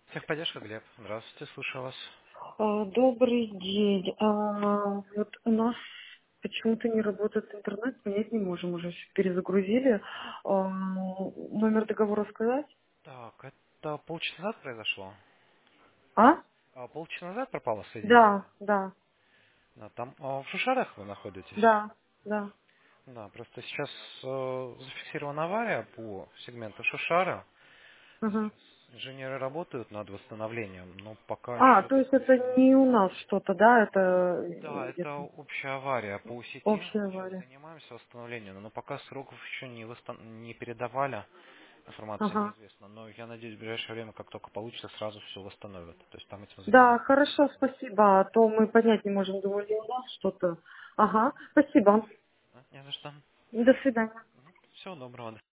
Техподдержка, Глеб. Здравствуйте, слушаю вас. Добрый день. Вот у нас почему-то не работает интернет, понять не можем, уже всё перезагрузили. Номер договора сказать? Так, это полчаса назад произошло. А? Полчаса назад пропало соединение. Да, да, Да, там в Шушарах вы находитесь. да, да. Да, просто сейчас зафиксирована авария по сегменту Шушара. Ага. Сейчас инженеры работают над восстановлением, но пока еще То есть это не у нас что-то, да, это Да, это где-то общая авария по сети. общая Сейчас авария. занимаемся восстановлением, но пока сроков еще не передавали. Информация Ага. неизвестна. Но я надеюсь, в ближайшее время, как только получится, сразу все восстановят. То есть там этим Да, занимаются. хорошо, спасибо. А то мы понять не можем, думали у нас что-то. Ага, спасибо. Не за что. До свидания. Всего доброго.